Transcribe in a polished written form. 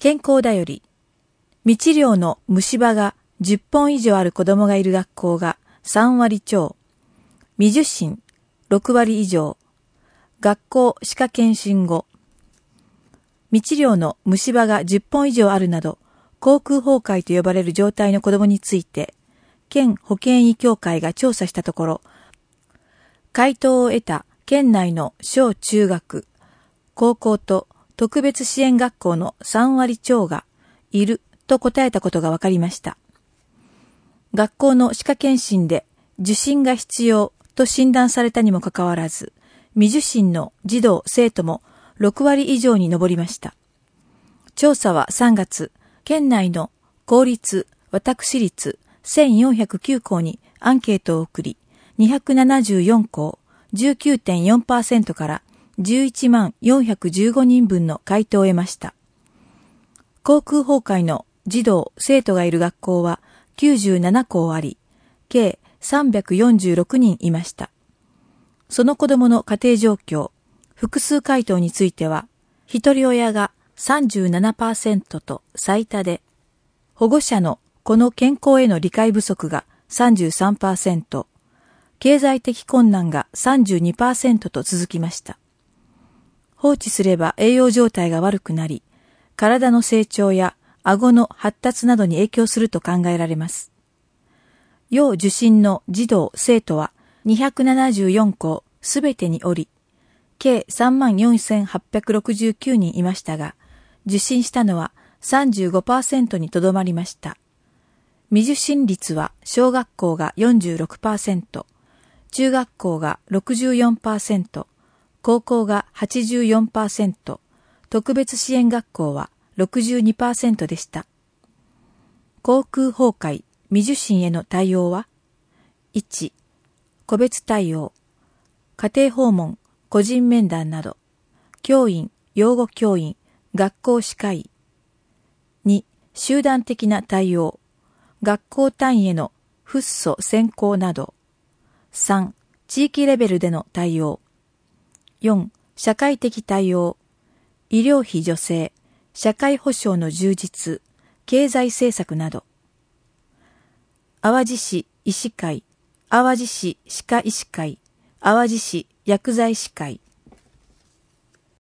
健康だより。未治療の虫歯が10本以上ある子供がいる学校が3割超。未受診6割以上。学校歯科検診後。未治療の虫歯が10本以上あるなど、口腔崩壊と呼ばれる状態の子供について、県保健医協会が調査したところ、回答を得た県内の小中学、高校と特別支援学校の3割超がいると答えたことが分かりました。学校の歯科検診で受診が必要と診断されたにもかかわらず、未受診の児童生徒も6割以上に上りました。調査は3月、県内の公立、私立1409校にアンケートを送り、274校 19.4% から11万415人分の回答を得ました。口腔崩壊の児童生徒がいる学校は97校あり、計346人いました。その子供の家庭状況、複数回答については、一人親が 37% と最多で、保護者のこの健康への理解不足が 33%、経済的困難が 32% と続きました。放置すれば栄養状態が悪くなり、体の成長や顎の発達などに影響すると考えられます。要受診の児童生徒は274校すべてにおり、計 34,869 人いましたが、受診したのは 35% にとどまりました。未受診率は小学校が 46%、中学校が 64%、高校が 84%、特別支援学校は 62% でした。口腔崩壊、未受診への対応は 1. 個別対応、家庭訪問、個人面談など、教員、養護教員、学校歯科医。2. 集団的な対応、学校単位へのフッ素選考など。3. 地域レベルでの対応。4. 社会的対応、医療費助成、社会保障の充実、経済政策など。淡路市医師会、淡路市歯科医師会、淡路市薬剤師会。